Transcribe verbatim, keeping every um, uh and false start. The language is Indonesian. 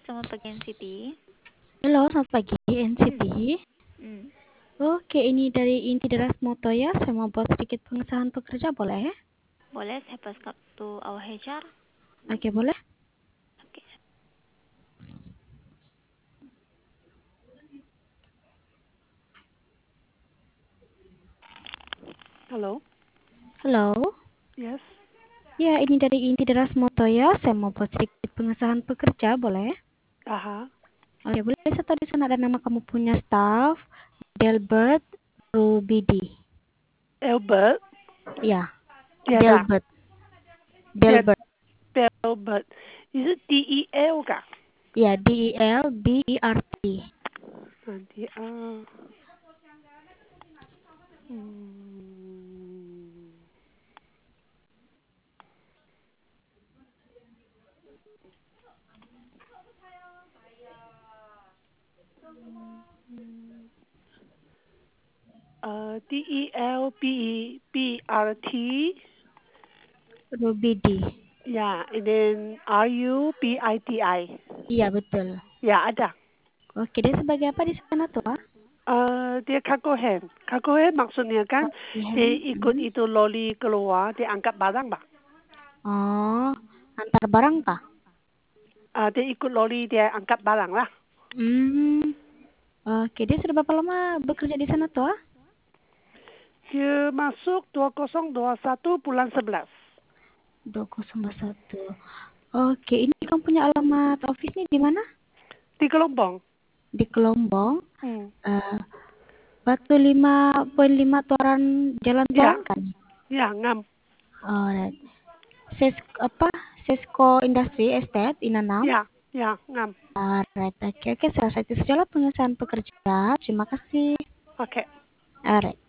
selamat pagi N C T. Halo, selamat pagi N C T. Hmm. Oke, ini dari Inti Deras Moto ya. Saya mau buat sedikit pengesahan pekerja, boleh? Boleh saya pass to our H R? Oke, boleh. Oke. Halo. Halo. Yes. Ya, ini dari Inti Deras Moto ya. Saya mau buat sedikit pengesahan pekerja, boleh? Aha. Oke, boleh saya tahu di sana ada nama kamu punya staff, Delbert Rubidi. Albert. Ya, Tiada. Delbert. Delbert. Delbert. Is it D E L kah? Ya, D E L B E R T. Nanti ah. Hmm. Uh, D E L B E B R T. Rubidi. Ya, and then R U B I T I. Iya, betul. Ya, ada. Oke, dia sebagai apa di sana tuh, Pak? Uh, dia cargo hand. Cargo hand maksudnya kan dia ikut Hmm. itu loli keluar, dia angkat barang, Pak. Oh, antar barang kah? Uh, dia ikut loli, dia angkat barang lah. Hmm. Oke, dia sudah berapa lama bekerja di sana tuh? Dia masuk dua nol dua satu bulan sebelas. dua nol satu. Oke, ini kamu punya alamat office nih di mana? Di Gelombang. Di Kelombong. Hmm. Uh, Batu lima koma lima Toran Jalan Ya, Toran kan? ya ngam. Alright. Ses apa? Sesko Industry Estate Inanam. Ya, ya ngam. Alright. Oke, oke. Saya rasa itu sajalah pengesahan pekerja. Terima kasih. Oke. Alright.